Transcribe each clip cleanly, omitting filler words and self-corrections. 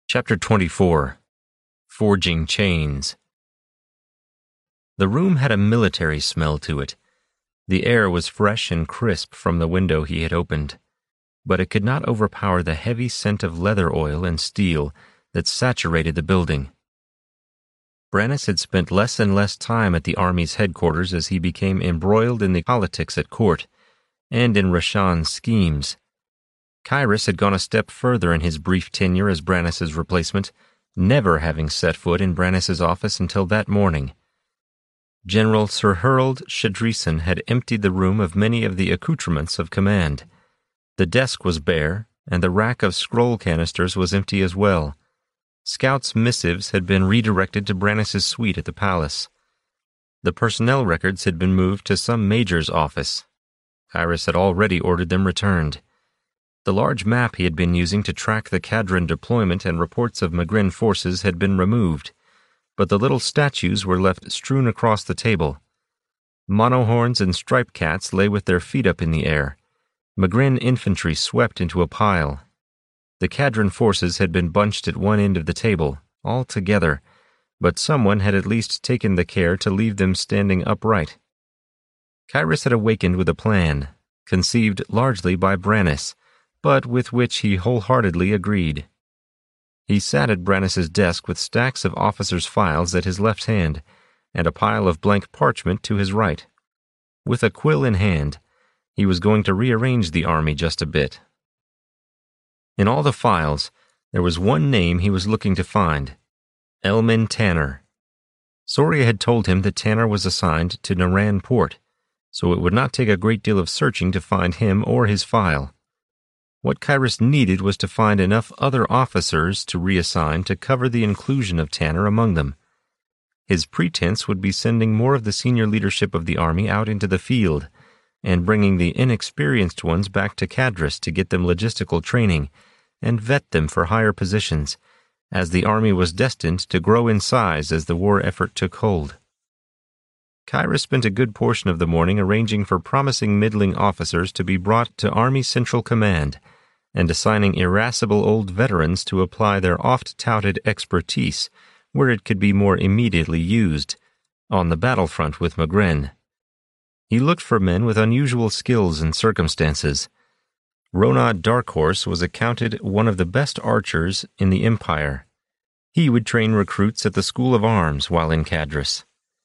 Chapter 24. Forging Chains. The room had a military smell to it. The air was fresh and crisp from the window he had opened, but it could not overpower the heavy scent of leather oil and steel that saturated the building. Brannus had spent less and less time at the army's headquarters as he became embroiled in the politics at court and in Rashan's schemes. Kyrus had gone a step further in his brief tenure as Brannus's replacement, never having set foot in Brannus's office until that morning. General Sir Harold Shadreeson had emptied the room of many of the accoutrements of command. The desk was bare, and the rack of scroll canisters was empty as well. Scouts' missives had been redirected to Brannus's suite at the palace. The personnel records had been moved to some major's office. Kyrus had already ordered them returned. The large map he had been using to track the Kharadron deployment and reports of Magrenn forces had been removed, but the little statues were left strewn across the table. Monohorns and striped cats lay with their feet up in the air. Magrenn infantry swept into a pile. The Kharadron forces had been bunched at one end of the table, all together, but someone had at least taken the care to leave them standing upright. Kyrus had awakened with a plan, conceived largely by Brannus, but with which he wholeheartedly agreed. He sat at Brannus's desk with stacks of officers' files at his left hand and a pile of blank parchment to his right. With a quill in hand, he was going to rearrange the army just a bit. In all the files, there was one name he was looking to find: Elmin Tanner. Soria had told him that Tanner was assigned to Naran Port, so it would not take a great deal of searching to find him or his file. What Kyrus needed was to find enough other officers to reassign to cover the inclusion of Tanner among them. His pretense would be sending more of the senior leadership of the army out into the field, and bringing the inexperienced ones back to Cadrus to get them logistical training and vet them for higher positions, as the army was destined to grow in size as the war effort took hold. Kyrus spent a good portion of the morning arranging for promising middling officers to be brought to Army Central Command and assigning irascible old veterans to apply their oft-touted expertise where it could be more immediately used, on the battlefront with Magrenn. He looked for men with unusual skills and circumstances. Ronad Darkhorse was accounted one of the best archers in the Empire. He would train recruits at the School of Arms while in Cadrus.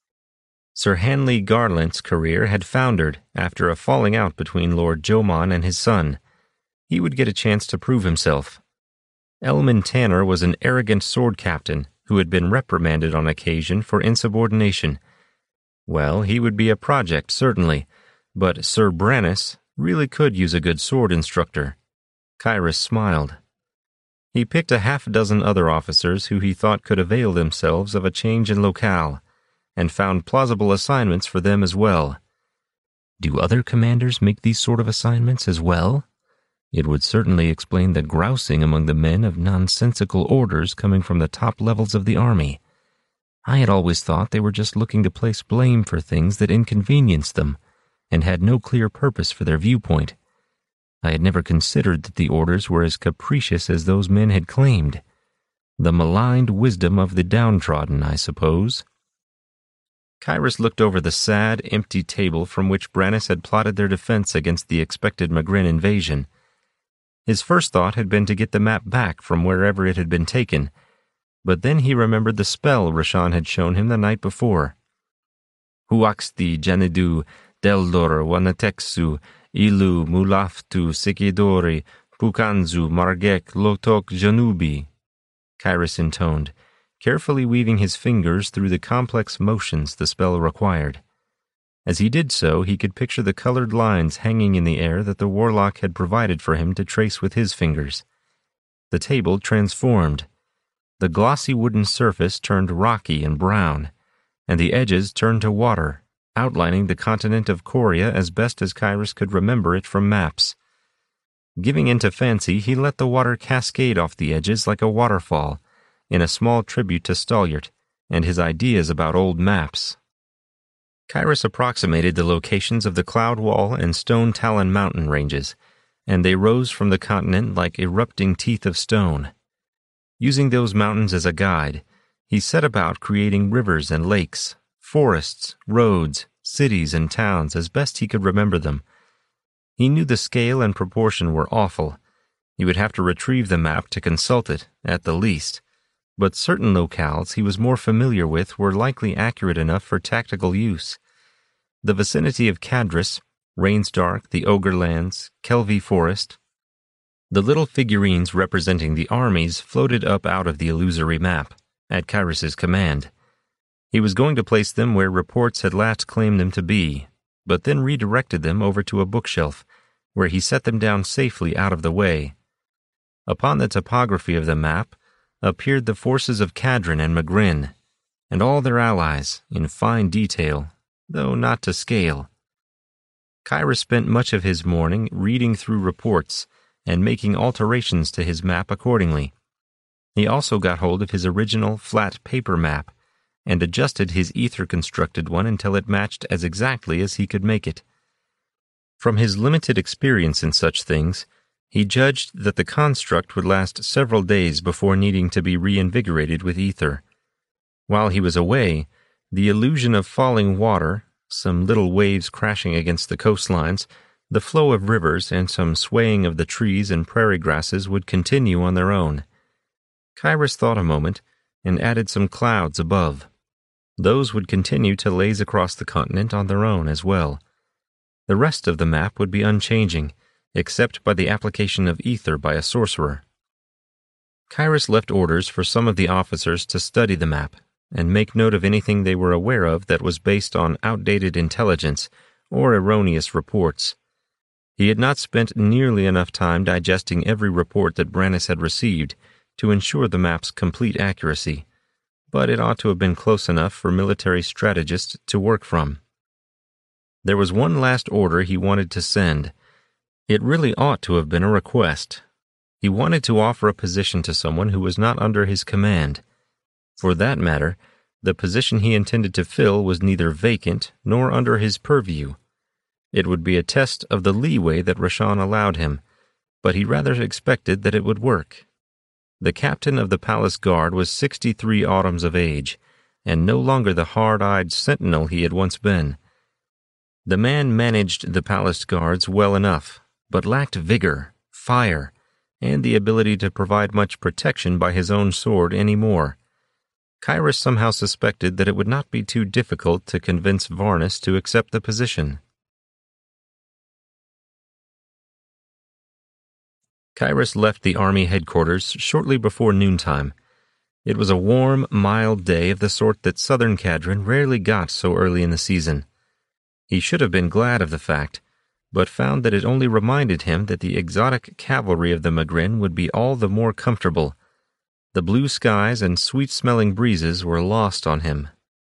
Sir Hanley Garland's career had foundered after a falling out between Lord Jomon and his son. He would get a chance to prove himself. Elmin Tanner was an arrogant sword captain who had been reprimanded on occasion for insubordination. Well, he would be a project, certainly, but Sir Brannus really could use a good sword instructor. Kyrus smiled. He picked a half-dozen other officers who he thought could avail themselves of a change in locale, and found plausible assignments for them as well. Do other commanders make these sort of assignments as well? It would certainly explain the grousing among the men of nonsensical orders coming from the top levels of the army. I had always thought they were just looking to place blame for things that inconvenienced them, and had no clear purpose for their viewpoint. I had never considered that the orders were as capricious as those men had claimed. The maligned wisdom of the downtrodden, I suppose. Kyrus looked over the sad, empty table from which Brannus had plotted their defense against the expected Magrenn invasion. His first thought had been to get the map back from wherever it had been taken, but then he remembered the spell Rashan had shown him the night before. Huaxti Janidu Deldor Wanateksu Ilu Mulaftu Sikidori Pukanzu Margek Lotok Janubi, Kyrus intoned, carefully weaving his fingers through the complex motions the spell required. As he did so, he could picture the colored lines hanging in the air that the warlock had provided for him to trace with his fingers. The table transformed. The glossy wooden surface turned rocky and brown, and the edges turned to water, outlining the continent of Coria as best as Kyrus could remember it from maps. Giving in to fancy, he let the water cascade off the edges like a waterfall, in a small tribute to Stallert and his ideas about old maps. Kyrus approximated the locations of the Cloud Wall and Stone Talon mountain ranges, and they rose from the continent like erupting teeth of stone. Using those mountains as a guide, he set about creating rivers and lakes, forests, roads, cities, and towns as best he could remember them. He knew the scale and proportion were awful. He would have to retrieve the map to consult it, at the least, but certain locales he was more familiar with were likely accurate enough for tactical use. The vicinity of Cadris, Rainsdark, the Ogre Lands, Kelvey Forest. The little figurines representing the armies floated up out of the illusory map, at Kyrus's command. He was going to place them where reports had last claimed them to be, but then redirected them over to a bookshelf, where he set them down safely out of the way. Upon the topography of the map appeared the forces of Cadron and Magrin, and all their allies, in fine detail, though not to scale. Kyrus spent much of his morning reading through reports and making alterations to his map accordingly. He also got hold of his original flat paper map and adjusted his ether-constructed one until it matched as exactly as he could make it. From his limited experience in such things, he judged that the construct would last several days before needing to be reinvigorated with ether. While he was away, the illusion of falling water, some little waves crashing against the coastlines, the flow of rivers, and some swaying of the trees and prairie grasses would continue on their own. Kyrus thought a moment, and added some clouds above. Those would continue to laze across the continent on their own as well. The rest of the map would be unchanging, except by the application of ether by a sorcerer. Kyrus left orders for some of the officers to study the map and make note of anything they were aware of that was based on outdated intelligence or erroneous reports. He had not spent nearly enough time digesting every report that Brannus had received to ensure the map's complete accuracy, but it ought to have been close enough for military strategists to work from. There was one last order he wanted to send. It really ought to have been a request. He wanted to offer a position to someone who was not under his command. For that matter, the position he intended to fill was neither vacant nor under his purview. It would be a test of the leeway that Rashan allowed him, but he rather expected that it would work. The captain of the palace guard was 63 autumns of age, and no longer the hard-eyed sentinel he had once been. The man managed the palace guards well enough, but lacked vigor, fire, and the ability to provide much protection by his own sword any more. Kyrus somehow suspected that it would not be too difficult to convince Varnus to accept the position. Kyrus left the army headquarters shortly before noontime. It was a warm, mild day of the sort that southern Cadron rarely got so early in the season. He should have been glad of the fact, but found that it only reminded him that the exotic cavalry of the Magrin would be all the more comfortable. The blue skies and sweet-smelling breezes were lost on him.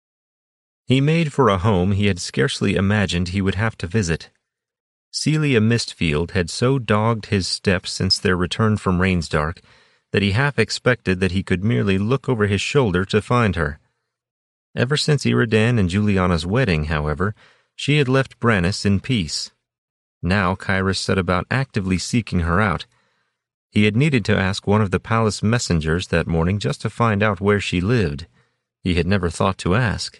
He made for a home he had scarcely imagined he would have to visit. Celia Mistfield had so dogged his steps since their return from Rainsdark that he half expected that he could merely look over his shoulder to find her. Ever since Iridan and Juliana's wedding, however, she had left Brannus in peace. Now Kyrus set about actively seeking her out. He had needed to ask one of the palace messengers that morning just to find out where she lived. He had never thought to ask.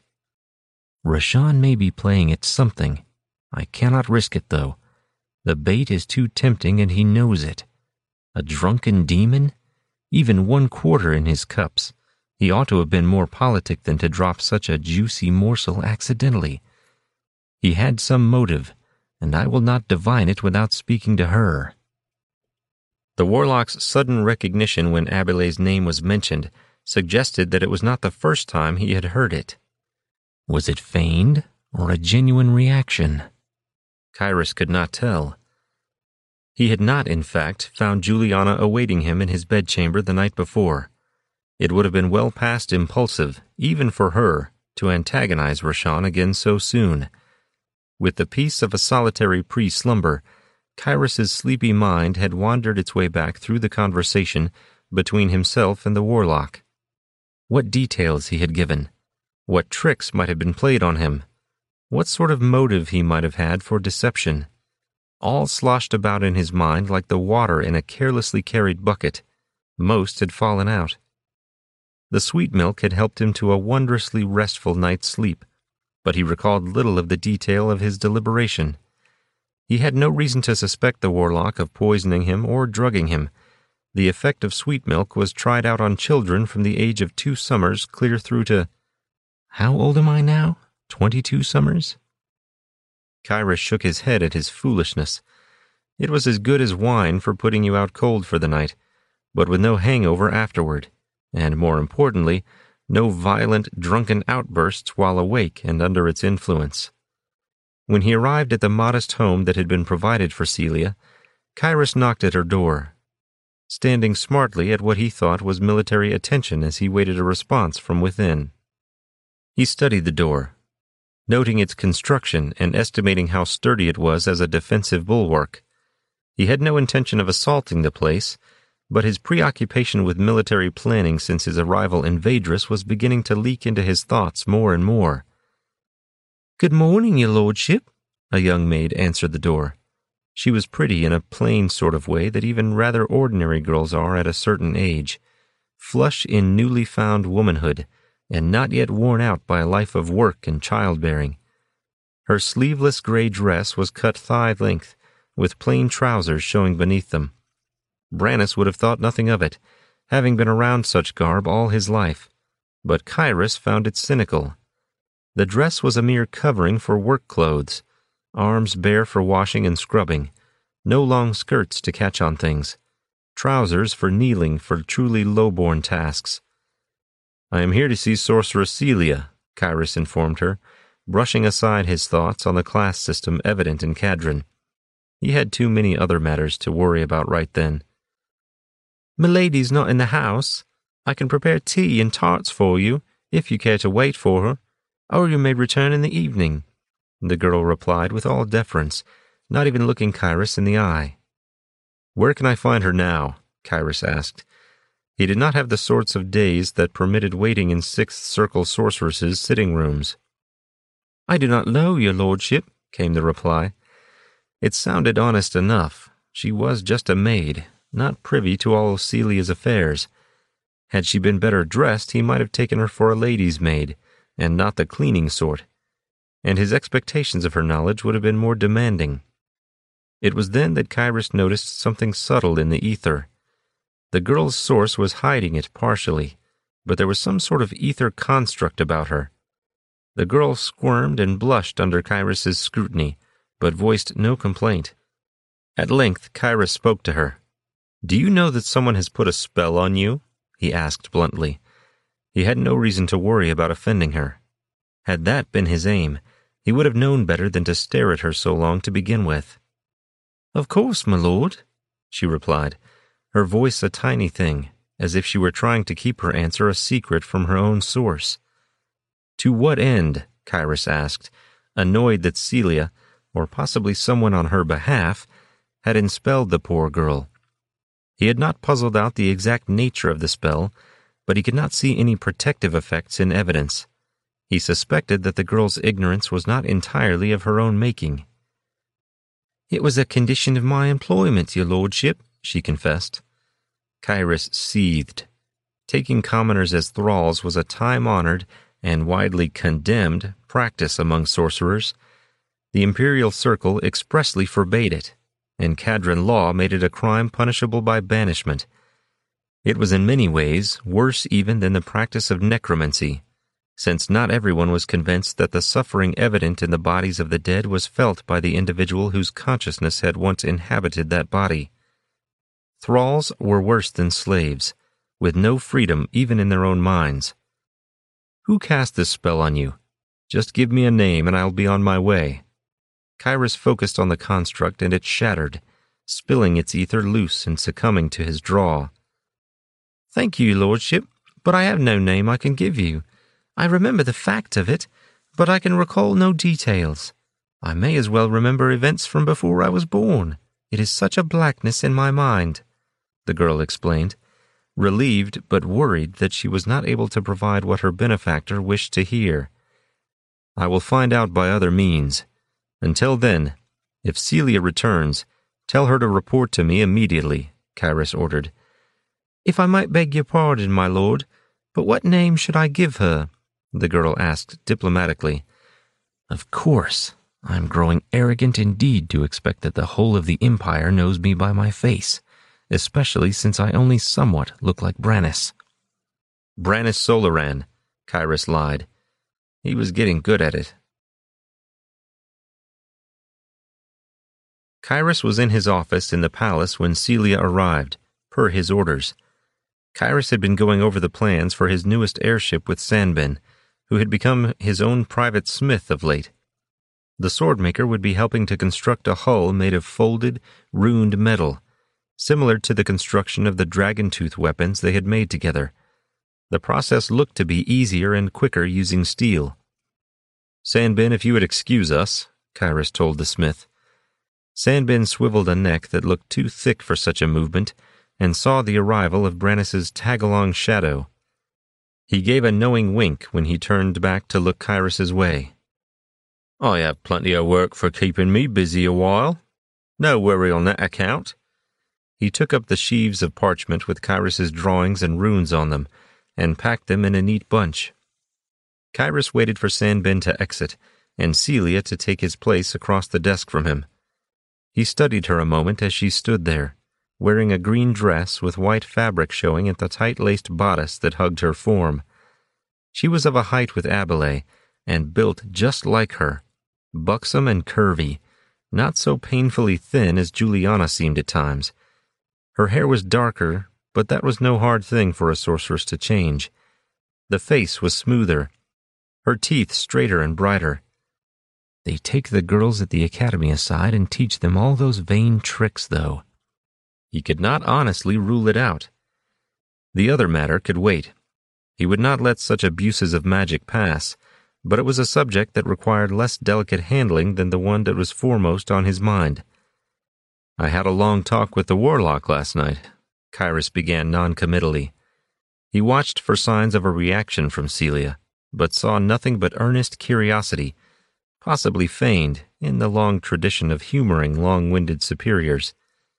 Rashan may be playing at something. I cannot risk it, though. The bait is too tempting, and he knows it. A drunken demon? Even 1/4 in his cups. He ought to have been more politic than to drop such a juicy morsel accidentally. He had some motive, and I will not divine it without speaking to her. The warlock's sudden recognition when Abilay's name was mentioned suggested that it was not the first time he had heard it. Was it feigned, or a genuine reaction? Kyrus could not tell. He had not, in fact, found Juliana awaiting him in his bedchamber the night before. It would have been well past impulsive, even for her, to antagonize Rashan again so soon. With the peace of a solitary pre-slumber, Kyrus's sleepy mind had wandered its way back through the conversation between himself and the warlock. What details he had given, what tricks might have been played on him, what sort of motive he might have had for deception. All sloshed about in his mind like the water in a carelessly carried bucket. Most had fallen out. The sweet milk had helped him to a wondrously restful night's sleep, but he recalled little of the detail of his deliberation. He had no reason to suspect the warlock of poisoning him or drugging him. The effect of sweet milk was tried out on children from the age of 2 summers clear through to— How old am I now? 22 summers? Kyrus shook his head at his foolishness. It was as good as wine for putting you out cold for the night, but with no hangover afterward, and more importantly, no violent, drunken outbursts while awake and under its influence. When he arrived at the modest home that had been provided for Celia, Kyrus knocked at her door, standing smartly at what he thought was military attention as he waited a response from within. He studied the door, noting its construction and estimating how sturdy it was as a defensive bulwark. He had no intention of assaulting the place, but his preoccupation with military planning since his arrival in Vadris was beginning to leak into his thoughts more and more. "Good morning, your lordship," a young maid answered the door. She was pretty in a plain sort of way that even rather ordinary girls are at a certain age, flush in newly found womanhood, and not yet worn out by a life of work and childbearing. Her sleeveless gray dress was cut thigh-length, with plain trousers showing beneath them. Brannis would have thought nothing of it, having been around such garb all his life, but Kyrus found it cynical. The dress was a mere covering for work clothes, arms bare for washing and scrubbing, no long skirts to catch on things, trousers for kneeling for truly low-born tasks. "I am here to see Sorceress Celia," Kyrus informed her, brushing aside his thoughts on the class system evident in Cadron. He had too many other matters to worry about right then. "Milady's not in the house. I can prepare tea and tarts for you, if you care to wait for her, or you may return in the evening," the girl replied with all deference, not even looking Kyrus in the eye. "Where can I find her now?" Kyrus asked. He did not have the sorts of days that permitted waiting in Sixth Circle sorceresses' sitting rooms. "I do not know, your lordship," came the reply. It sounded honest enough. She was just a maid, not privy to all of Celia's affairs. Had she been better dressed, he might have taken her for a lady's maid, and not the cleaning sort, and his expectations of her knowledge would have been more demanding. It was then that Kyrus noticed something subtle in the ether. The girl's source was hiding it partially, but there was some sort of ether construct about her. The girl squirmed and blushed under Kyrus's scrutiny, but voiced no complaint. At length, Kyrus spoke to her. "Do you know that someone has put a spell on you?" he asked bluntly. He had no reason to worry about offending her. Had that been his aim, he would have known better than to stare at her so long to begin with. "Of course, my lord," she replied, her voice a tiny thing, as if she were trying to keep her answer a secret from her own source. "To what end?" Kyrus asked, annoyed that Celia, or possibly someone on her behalf, had enspelled the poor girl. He had not puzzled out the exact nature of the spell, but he could not see any protective effects in evidence. He suspected that the girl's ignorance was not entirely of her own making. "It was a condition of my employment, your lordship," she confessed. Kyrus seethed. Taking commoners as thralls was a time-honored and widely condemned practice among sorcerers. The Imperial Circle expressly forbade it, and Cadron law made it a crime punishable by banishment. It was in many ways worse even than the practice of necromancy, since not everyone was convinced that the suffering evident in the bodies of the dead was felt by the individual whose consciousness had once inhabited that body. Thralls were worse than slaves, with no freedom even in their own minds. "Who cast this spell on you? Just give me a name and I'll be on my way." Kyrus focused on the construct and it shattered, spilling its ether loose and succumbing to his draw. "Thank you, lordship, but I have no name I can give you. I remember the fact of it, but I can recall no details. I may as well remember events from before I was born. It is such a blackness in my mind," the girl explained, relieved but worried that she was not able to provide what her benefactor wished to hear. "I will find out by other means. Until then, if Celia returns, tell her to report to me immediately," Kyrus ordered. "If I might beg your pardon, my lord, But what name should I give her? The girl asked diplomatically. Of course, I'm growing arrogant indeed to expect that the whole of the Empire knows me by my face, especially since I only somewhat look like Brannis. Brannis Solaran, Kyrus lied. He was getting good at it. Kyrus was in his office in the palace when Celia arrived, per his orders. Kyrus had been going over the plans for his newest airship with Sanbin, who had become his own private smith of late. The swordmaker would be helping to construct a hull made of folded, runed metal, similar to the construction of the dragon-tooth weapons they had made together. The process looked to be easier and quicker using steel. Sanbin, if you would excuse us, Kyrus told the smith. Sanbin swiveled a neck that looked too thick for such a movement and saw the arrival of Brannis's tag-along shadow. He gave a knowing wink when he turned back to look Kyrus's way. I have plenty of work for keeping me busy a while. No worry on that account. He took up the sheaves of parchment with Kyrus's drawings and runes on them and packed them in a neat bunch. Kyrus waited for Sanbin to exit and Celia to take his place across the desk from him. He studied her a moment as she stood there, wearing a green dress with white fabric showing at the tight-laced bodice that hugged her form. She was of a height with Abilene, and built just like her, buxom and curvy, not so painfully thin as Juliana seemed at times. Her hair was darker, but that was no hard thing for a sorceress to change. The face was smoother, her teeth straighter and brighter. They take the girls at the academy aside and teach them all those vain tricks, though. He could not honestly rule it out. The other matter could wait. He would not let such abuses of magic pass, but it was a subject that required less delicate handling than the one that was foremost on his mind. I had a long talk with the warlock last night, Kyrus began noncommittally. He watched for signs of a reaction from Celia, but saw nothing but earnest curiosity, possibly feigned in the long tradition of humoring long-winded superiors.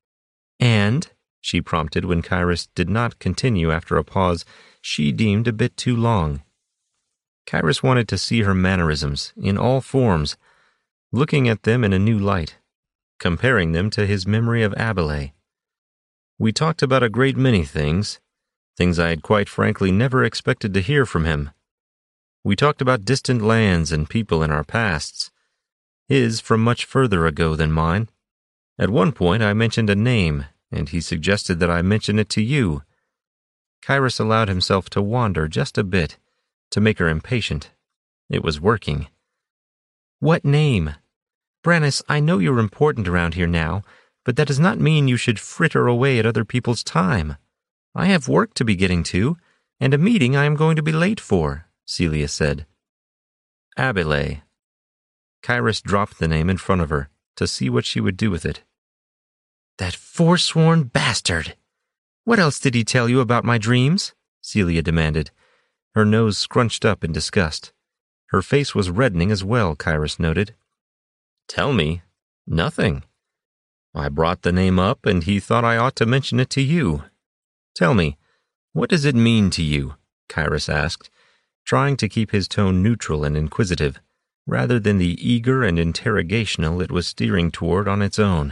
And, she prompted when Kyrus did not continue after a pause she deemed a bit too long. Kyrus wanted to see her mannerisms, in all forms, looking at them in a new light, comparing them to his memory of Abilene. We talked about a great many things I had quite frankly never expected to hear from him. We talked about distant lands and people in our pasts, his from much further ago than mine. At one point I mentioned a name, and he suggested that I mention it to you. Kyrus allowed himself to wander just a bit, to make her impatient. It was working. What name? Brannis, I know you're important around here now, but that does not mean you should fritter away at other people's time. I have work to be getting to, and a meeting I am going to be late for, Celia said. Abilene. Kyrus dropped the name in front of her, to see what she would do with it. That forsworn bastard! What else did he tell you about my dreams? Celia demanded, her nose scrunched up in disgust. Her face was reddening as well, Kyrus noted. Tell me? Nothing. I brought the name up, and he thought I ought to mention it to you. Tell me, what does it mean to you? Kyrus asked, trying to keep his tone neutral and inquisitive, rather than the eager and interrogational it was steering toward on its own.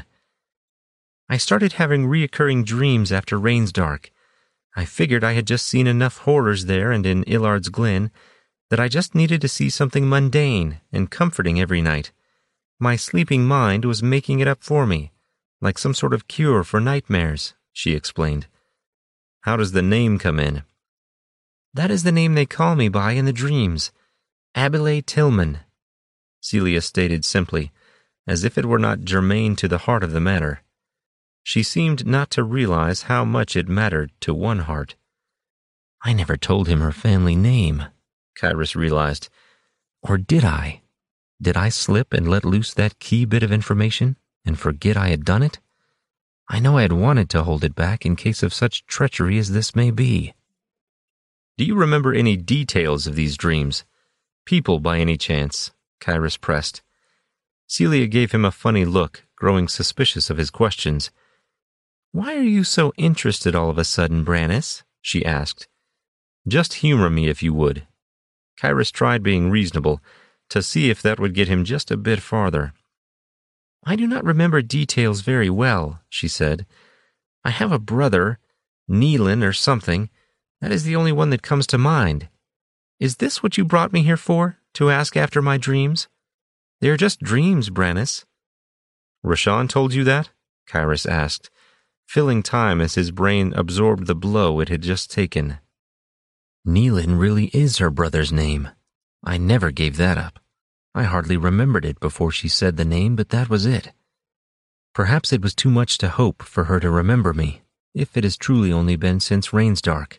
I started having reoccurring dreams after Rainsdark. I figured I had just seen enough horrors there and in Illard's Glen that I just needed to see something mundane and comforting every night. My sleeping mind was making it up for me, like some sort of cure for nightmares, she explained. How does the name come in? That is the name they call me by in the dreams. Abilene Tillman, Celia stated simply, as if it were not germane to the heart of the matter. She seemed not to realize how much it mattered to one heart. I never told him her family name, Kyrus realized. Or did I? Did I slip and let loose that key bit of information and forget I had done it? I know I had wanted to hold it back in case of such treachery as this may be. Do you remember any details of these dreams? People by any chance? Kyrus pressed. Celia gave him a funny look, growing suspicious of his questions. Why are you so interested all of a sudden, Brannis? She asked. Just humor me if you would." Kyrus tried being reasonable, to see if that would get him just a bit farther. "I do not remember details very well," she said. "I have a brother, Neelan or something. That is the only one that comes to mind. Is this what you brought me here for, to ask after my dreams? They are just dreams, Brannis." "Rashawn told you that?" Kyrus asked, filling time as his brain absorbed the blow it had just taken. Neelan really is her brother's name. I never gave that up. I hardly remembered it before she said the name, but that was it. Perhaps it was too much to hope for her to remember me, if it has truly only been since Rainsdark.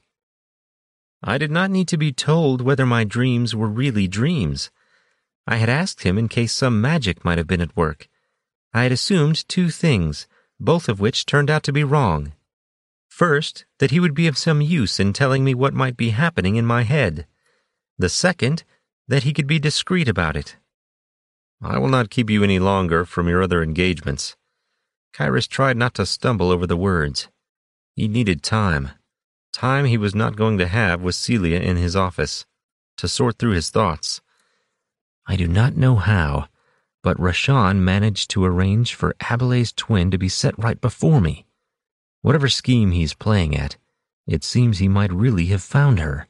I did not need to be told whether my dreams were really dreams. I had asked him in case some magic might have been at work. I had assumed two things, both of which turned out to be wrong. First, that he would be of some use in telling me what might be happening in my head. The second, that he could be discreet about it. "I will not keep you any longer from your other engagements." Kyrus tried not to stumble over the words. He needed time. Time he was not going to have with Celia in his office, to sort through his thoughts. I do not know how, but Rashawn managed to arrange for Abilay's twin to be set right before me. Whatever scheme he's playing at, it seems he might really have found her.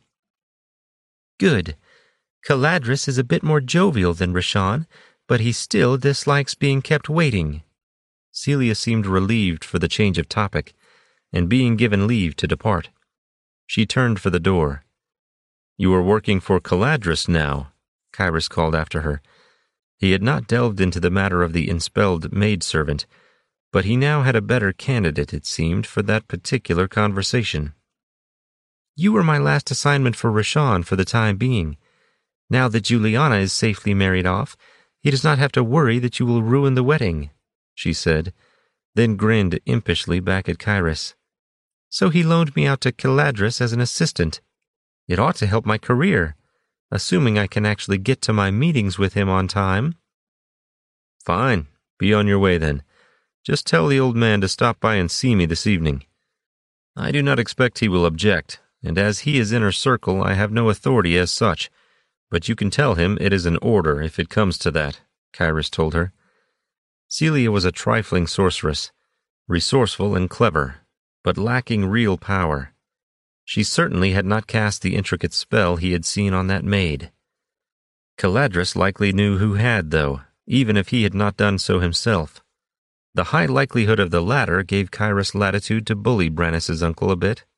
Good. Caladris is a bit more jovial than Rashawn, but he still dislikes being kept waiting. Celia seemed relieved for the change of topic, and being given leave to depart. She turned for the door. "You are working for Caladris now," Kyrus called after her. He had not delved into the matter of the enspelled maidservant, but he now had a better candidate, it seemed, for that particular conversation. "You were my last assignment for Rashawn for the time being. Now that Juliana is safely married off, he does not have to worry that you will ruin the wedding," she said, then grinned impishly back at Kyrus. "So he loaned me out to Caladris as an assistant. It ought to help my career, assuming I can actually get to my meetings with him on time." "Fine. Be on your way then. Just tell the old man to stop by and see me this evening. I do not expect he will object, and as he is inner circle, I have no authority as such, but you can tell him it is an order if it comes to that," Kyrus told her. Celia was a trifling sorceress, resourceful and clever, but lacking real power. She certainly had not cast the intricate spell he had seen on that maid. Caladris likely knew who had, though, even if he had not done so himself. The high likelihood of the latter gave Kyrus latitude to bully Brannis's uncle a bit.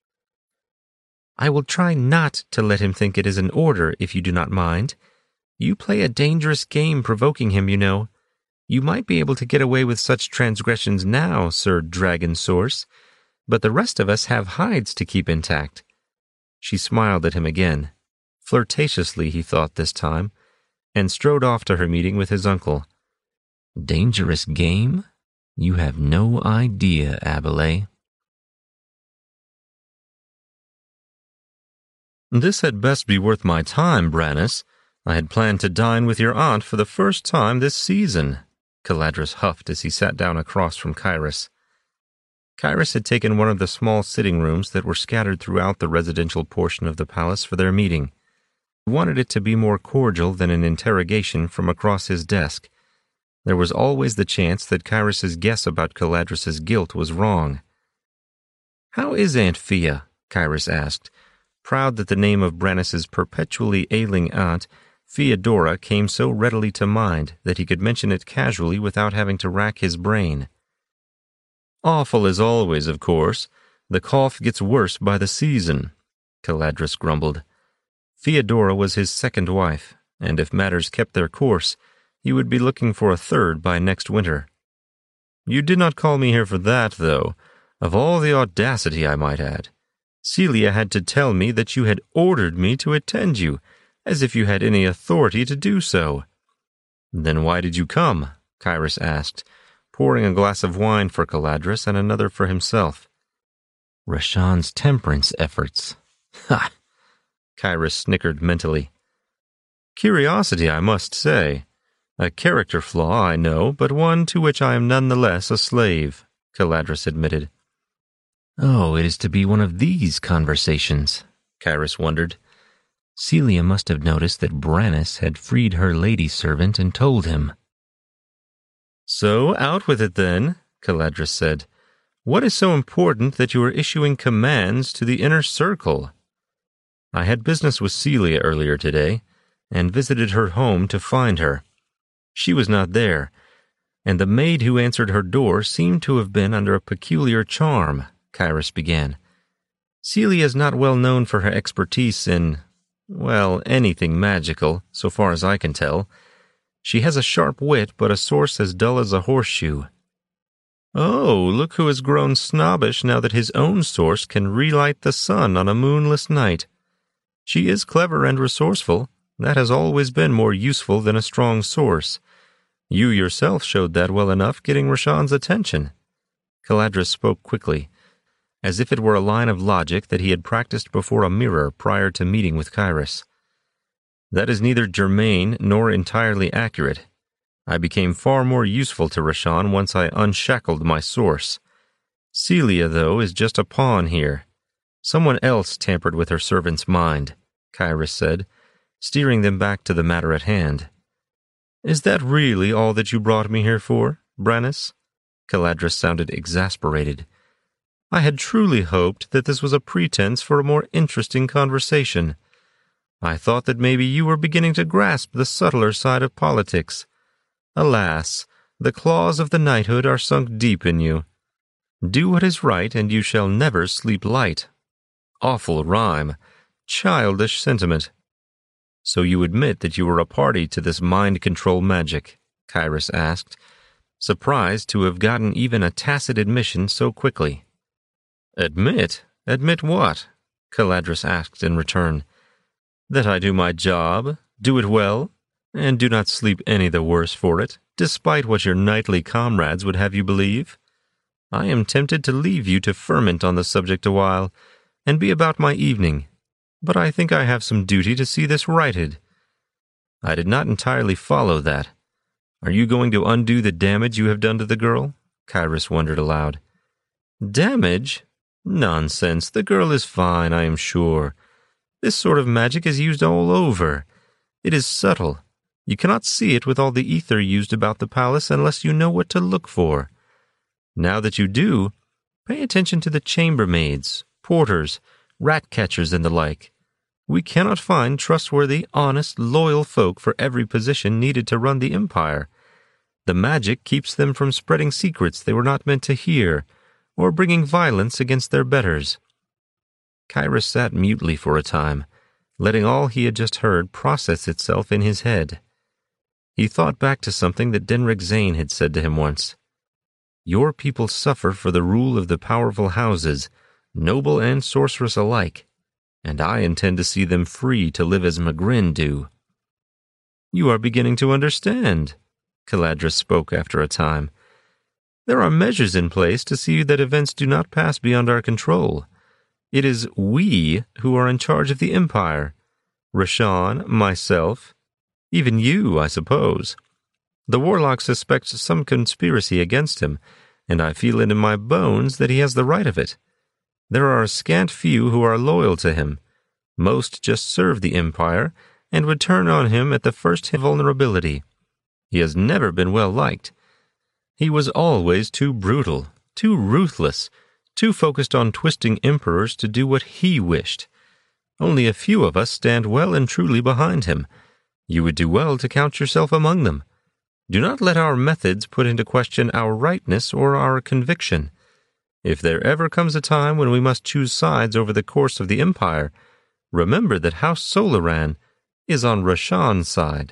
"I will try not to let him think it is an order, if you do not mind. You play a dangerous game provoking him, you know. You might be able to get away with such transgressions now, Sir Dragon Source, but the rest of us have hides to keep intact." She smiled at him again, flirtatiously he thought this time, and strode off to her meeting with his uncle. "Dangerous game? You have no idea, Abilay." "This had best be worth my time, Brannis. I had planned to dine with your aunt for the first time this season," Caladris huffed as he sat down across from Kyrus. Kyrus had taken one of the small sitting rooms that were scattered throughout the residential portion of the palace for their meeting. He wanted it to be more cordial than an interrogation from across his desk. There was always the chance that Kyrus's guess about Caladris's guilt was wrong. "How is Aunt Fia?" Kyrus asked, proud that the name of Brannis's perpetually ailing aunt, Feodora, came so readily to mind that he could mention it casually without having to rack his brain. "Awful as always, of course. The cough gets worse by the season," Caladris grumbled. Feodora was his second wife, and if matters kept their course, he would be looking for a third by next winter. "You did not call me here for that, though. Of all the audacity, I might add. Celia had to tell me that you had ordered me to attend you, as if you had any authority to do so." "Then why did you come?" Kyrus asked, pouring a glass of wine for Caladris and another for himself. "Rashawn's temperance efforts." "Ha!" Kyrus snickered mentally. "Curiosity, I must say. A character flaw, I know, but one to which I am nonetheless a slave," Caladris admitted. "Oh, it is to be one of these conversations," Kyrus wondered. Celia must have noticed that Brannus had freed her lady servant and told him. "So out with it then," Caladrus said. "What is so important that you are issuing commands to the inner circle?" "I had business with Celia earlier today, and visited her home to find her. She was not there, and the maid who answered her door seemed to have been under a peculiar charm," Kyrus began. "Celia is not well known for her expertise in, well, anything magical, so far as I can tell. She has a sharp wit, but a source as dull as a horseshoe." "Oh, look who has grown snobbish now that his own source can relight the sun on a moonless night. She is clever and resourceful. That has always been more useful than a strong source. You yourself showed that well enough, getting Rashan's attention." Caladrus spoke quickly, as if it were a line of logic that he had practiced before a mirror prior to meeting with Kyrus. "That is neither germane nor entirely accurate. I became far more useful to Rashan once I unshackled my source. Celia, though, is just a pawn here. Someone else tampered with her servant's mind," Kyrus said, steering them back to the matter at hand. "Is that really all that you brought me here for, Brannus?" Caladrus sounded exasperated. "I had truly hoped that this was a pretense for a more interesting conversation. I thought that maybe you were beginning to grasp the subtler side of politics. Alas, the claws of the knighthood are sunk deep in you. Do what is right, and you shall never sleep light. Awful rhyme. Childish sentiment." "So you admit that you were a party to this mind-control magic?" Kyrus asked, surprised to have gotten even a tacit admission so quickly. "Admit? Admit what?" Caladrus asked in return. "That I do my job, do it well, and do not sleep any the worse for it, despite what your knightly comrades would have you believe. I am tempted to leave you to ferment on the subject a while, and be about my evening, but I think I have some duty to see this righted." "I did not entirely follow that. Are you going to undo the damage you have done to the girl?" Kyrus wondered aloud. "Damage? Nonsense. The girl is fine, I am sure. This sort of magic is used all over. It is subtle. You cannot see it with all the ether used about the palace unless you know what to look for. Now that you do, pay attention to the chambermaids, porters, rat-catchers, and the like. We cannot find trustworthy, honest, loyal folk for every position needed to run the empire. The magic keeps them from spreading secrets they were not meant to hear, or bringing violence against their betters." Kyrus sat mutely for a time, letting all he had just heard process itself in his head. He thought back to something that Denric Zane had said to him once. "Your people suffer for the rule of the powerful houses, noble and sorceress alike, and I intend to see them free to live as Magrin do." "You are beginning to understand," Caladrus spoke after a time. "There are measures in place to see that events do not pass beyond our control. It is we who are in charge of the empire. Rashan, myself, even you, I suppose. The warlock suspects some conspiracy against him, and I feel it in my bones that he has the right of it. There are a scant few who are loyal to him. Most just serve the empire and would turn on him at the first vulnerability. He has never been well liked. He was always too brutal, too ruthless, too focused on twisting emperors to do what he wished. Only a few of us stand well and truly behind him. You would do well to count yourself among them. Do not let our methods put into question our rightness or our conviction. If there ever comes a time when we must choose sides over the course of the empire, remember that House Solaran is on Rashan's side."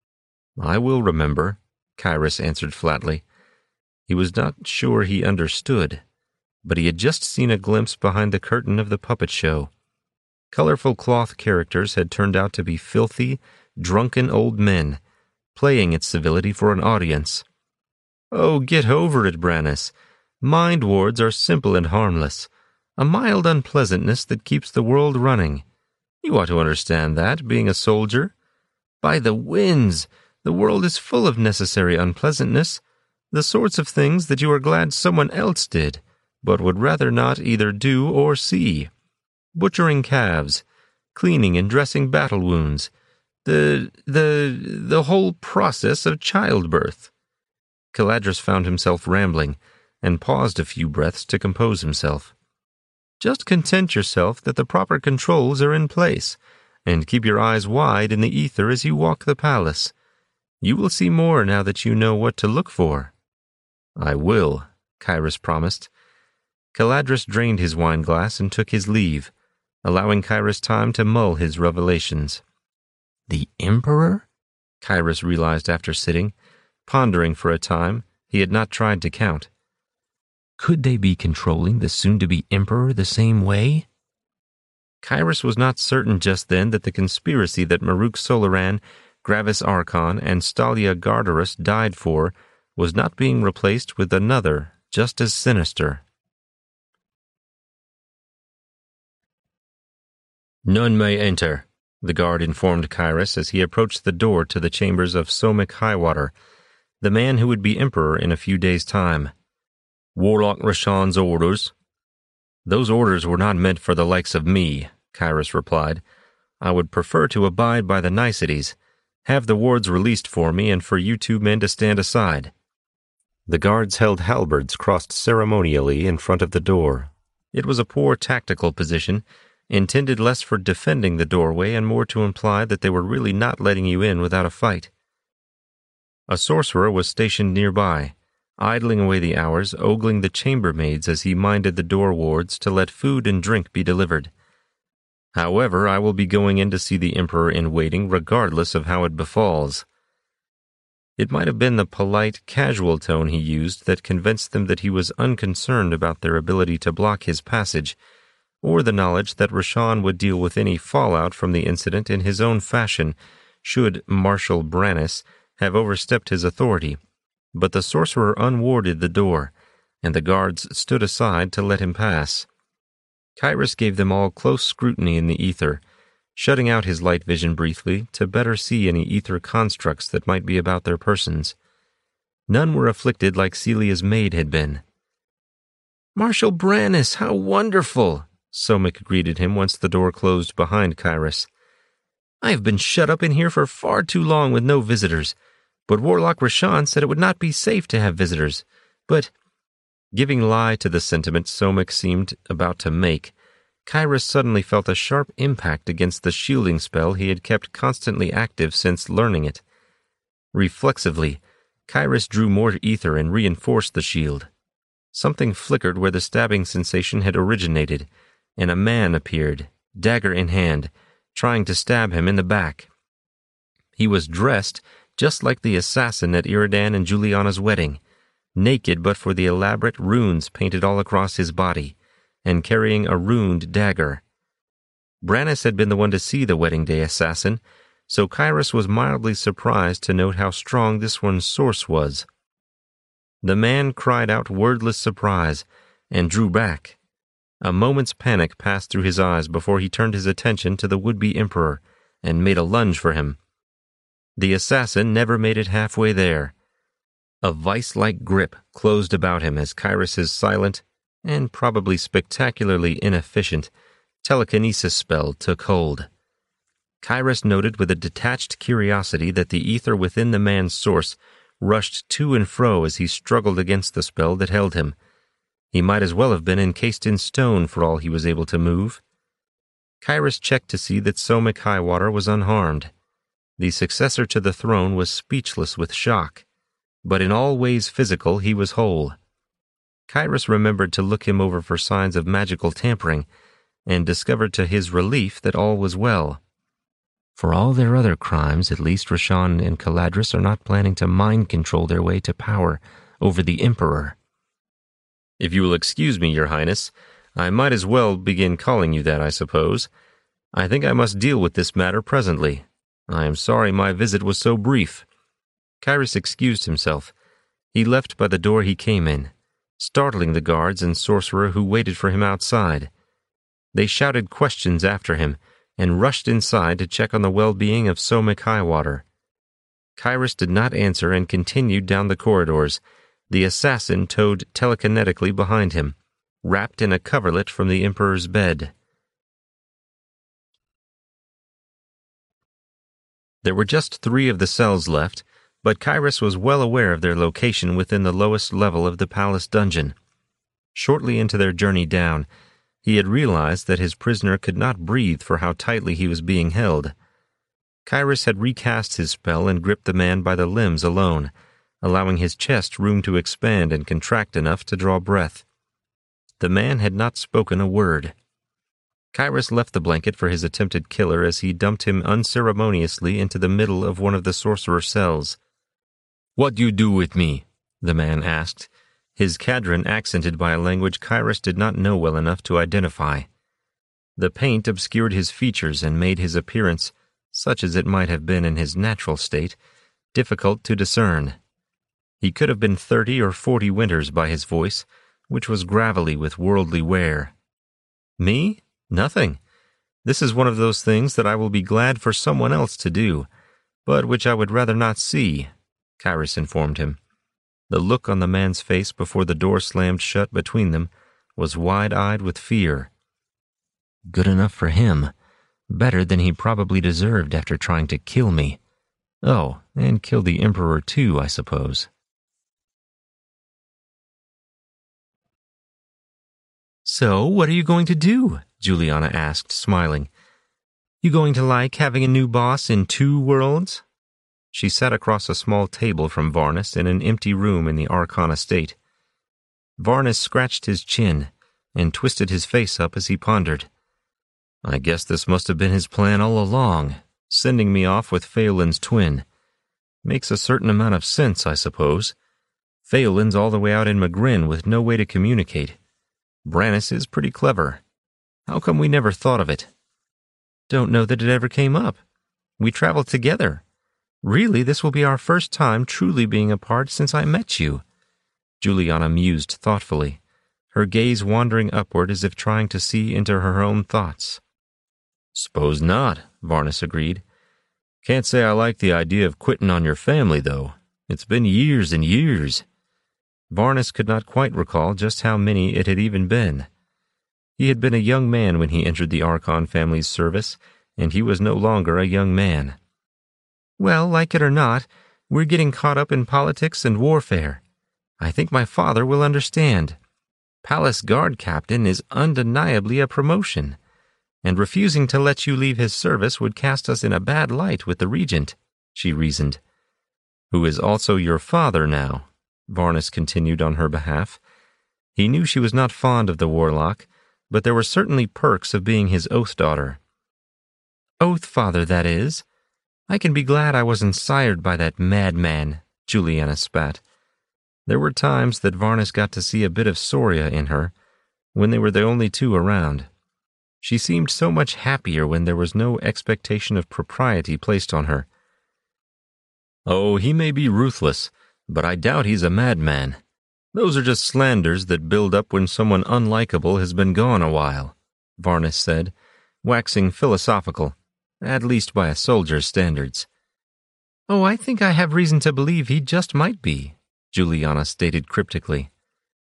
"I will remember," Kyrus answered flatly. He was not sure he understood, but he had just seen a glimpse behind the curtain of the puppet show. Colorful cloth characters had turned out to be filthy, drunken old men, playing at civility for an audience. "Oh, get over it, Brannus. Mind wards are simple and harmless, a mild unpleasantness that keeps the world running. You ought to understand that, being a soldier. By the winds, the world is full of necessary unpleasantness, the sorts of things that you are glad someone else did, but would rather not either do or see. Butchering calves, cleaning and dressing battle wounds, the whole process of childbirth. Caladrus found himself rambling, and paused a few breaths to compose himself. Just content yourself that the proper controls are in place, and keep your eyes wide in the ether as you walk the palace. You will see more now that you know what to look for. I will, Kyrus promised. Caladrus drained his wineglass and took his leave, allowing Kyrus time to mull his revelations. The Emperor? Kyrus realized after sitting, pondering for a time. He had not tried to count. Could they be controlling the soon-to-be Emperor the same way? Kyrus was not certain just then that the conspiracy that Maruk Solaran, Gravis Archon, and Stalia Gardarus died for was not being replaced with another just as sinister. None may enter, the guard informed Kyrus as he approached the door to the chambers of Somik Highwater, the man who would be emperor in a few days' time. Warlock Rashan's orders. Those orders were not meant for the likes of me, Kyrus replied. I would prefer to abide by the niceties, have the wards released for me, and for you two men to stand aside. The guards held halberds crossed ceremonially in front of the door. It was a poor tactical position, intended less for defending the doorway and more to imply that they were really not letting you in without a fight. A sorcerer was stationed nearby, idling away the hours, ogling the chambermaids as he minded the door wards to let food and drink be delivered. However, I will be going in to see the Emperor in waiting regardless of how it befalls. It might have been the polite, casual tone he used that convinced them that he was unconcerned about their ability to block his passage, or the knowledge that Rashan would deal with any fallout from the incident in his own fashion, should Marshal Brannis have overstepped his authority. But the sorcerer unwarded the door, and the guards stood aside to let him pass. Kyrus gave them all close scrutiny in the ether, shutting out his light vision briefly to better see any ether constructs that might be about their persons. None were afflicted like Celia's maid had been. "Marshal Brannis, how wonderful!" Somik greeted him once the door closed behind Kyrus. "I have been shut up in here for far too long with no visitors, but Warlock Rashan said it would not be safe to have visitors. But," giving lie to the sentiment Somik seemed about to make, Kyrus suddenly felt a sharp impact against the shielding spell he had kept constantly active since learning it. Reflexively, Kyrus drew more ether and reinforced the shield. Something flickered where the stabbing sensation had originated, and a man appeared, dagger in hand, trying to stab him in the back. He was dressed just like the assassin at Iridan and Juliana's wedding, naked but for the elaborate runes painted all across his body, and carrying a runed dagger. Brannis had been the one to see the wedding day assassin, so Kyrus was mildly surprised to note how strong this one's source was. The man cried out wordless surprise, and drew back. A moment's panic passed through his eyes before he turned his attention to the would-be emperor, and made a lunge for him. The assassin never made it halfway there. A vice-like grip closed about him as Kyrus's silent, and probably spectacularly inefficient, telekinesis spell took hold. Kyrus noted with a detached curiosity that the ether within the man's source rushed to and fro as he struggled against the spell that held him. He might as well have been encased in stone for all he was able to move. Kyrus checked to see that Somik Highwater was unharmed. The successor to the throne was speechless with shock, but in all ways physical he was whole. Kyrus remembered to look him over for signs of magical tampering, and discovered to his relief that all was well. For all their other crimes, at least Rashan and Caladrus are not planning to mind control their way to power over the Emperor. If you will excuse me, Your Highness, I might as well begin calling you that, I suppose. I think I must deal with this matter presently. I am sorry my visit was so brief. Kyrus excused himself. He left by the door he came in, startling the guards and sorcerer who waited for him outside. They shouted questions after him, and rushed inside to check on the well-being of Somik Highwater. Kyrus did not answer and continued down the corridors, the assassin towed telekinetically behind him, wrapped in a coverlet from the Emperor's bed. There were just 3 of the cells left, but Kyrus was well aware of their location within the lowest level of the palace dungeon. Shortly into their journey down, he had realized that his prisoner could not breathe for how tightly he was being held. Kyrus had recast his spell and gripped the man by the limbs alone, allowing his chest room to expand and contract enough to draw breath. The man had not spoken a word. Kyrus left the blanket for his attempted killer as he dumped him unceremoniously into the middle of one of the sorcerer's cells. "What do you do with me?" the man asked, his Kharadron accented by a language Kyrus did not know well enough to identify. The paint obscured his features and made his appearance, such as it might have been in his natural state, difficult to discern. He could have been 30 or 40 winters by his voice, which was gravelly with worldly wear. "Me? Nothing. This is one of those things that I will be glad for someone else to do, but which I would rather not see," Kyrus informed him. The look on the man's face before the door slammed shut between them was wide-eyed with fear. Good enough for him. Better than he probably deserved after trying to kill me. Oh, and kill the Emperor too, I suppose. "So, what are you going to do?" Juliana asked, smiling. "You going to like having a new boss in 2 worlds?" She sat across a small table from Varnus in an empty room in the Archon estate. Varnus scratched his chin and twisted his face up as he pondered. "I guess this must have been his plan all along, sending me off with Pheolin's twin. Makes a certain amount of sense, I suppose. Pheolin's all the way out in Magrin with no way to communicate. Brannus is pretty clever. How come we never thought of it?" "Don't know that it ever came up. We traveled together. Really, this will be our first time truly being apart since I met you," Juliana mused thoughtfully, her gaze wandering upward as if trying to see into her own thoughts. "Suppose not," Varnus agreed. "Can't say I like the idea of quitting on your family, though. It's been years and years." Varnus could not quite recall just how many it had even been. He had been a young man when he entered the Archon family's service, and he was no longer a young man. "Well, like it or not, we're getting caught up in politics and warfare. I think my father will understand. Palace Guard Captain is undeniably a promotion, and refusing to let you leave his service would cast us in a bad light with the Regent," she reasoned. "Who is also your father now," Varnus continued on her behalf. He knew she was not fond of the warlock, but there were certainly perks of being his oath daughter. "Oath father, that is. I can be glad I wasn't sired by that madman," Juliana spat. There were times that Varnus got to see a bit of Soria in her, when they were the only 2 around. She seemed so much happier when there was no expectation of propriety placed on her. "Oh, he may be ruthless, but I doubt he's a madman. Those are just slanders that build up when someone unlikable has been gone a while," Varnus said, waxing philosophical, at least by a soldier's standards. "Oh, I think I have reason to believe he just might be," Juliana stated cryptically.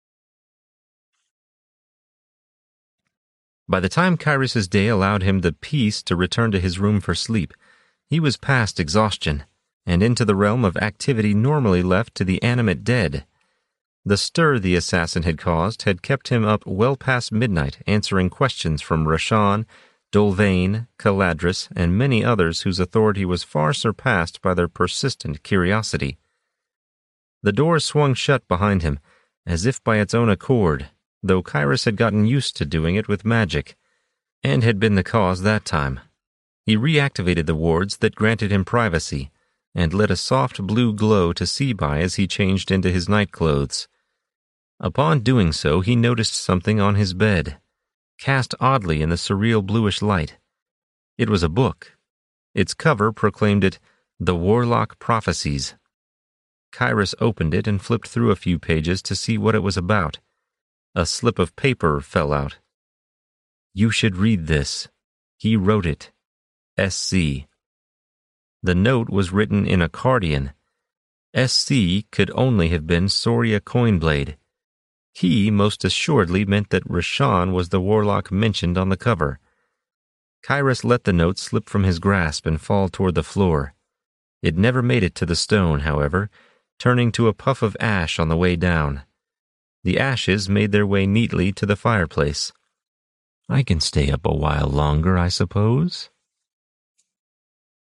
By the time Kyrus's day allowed him the peace to return to his room for sleep, he was past exhaustion, and into the realm of activity normally left to the animate dead. The stir the assassin had caused had kept him up well past midnight answering questions from Rashan, Dolvain, Caladris, and many others whose authority was far surpassed by their persistent curiosity. The door swung shut behind him, as if by its own accord, though Kyrus had gotten used to doing it with magic, and had been the cause that time. He reactivated the wards that granted him privacy, and lit a soft blue glow to see by as he changed into his nightclothes. Upon doing so, he noticed something on his bed, cast oddly in the surreal bluish light. It was a book. Its cover proclaimed it The Warlock Prophecies. Kyrus opened it and flipped through a few pages to see what it was about. A slip of paper fell out. "You should read this. He wrote it. S.C." The note was written in Akkadian. S.C. could only have been Soria Coinblade. He most assuredly meant that Rashan was the warlock mentioned on the cover. Kyrus let the note slip from his grasp and fall toward the floor, It never made it to the stone, however, turning to a puff of ash on the way down. The ashes made their way neatly to the fireplace. "I can stay up a while longer, I suppose,"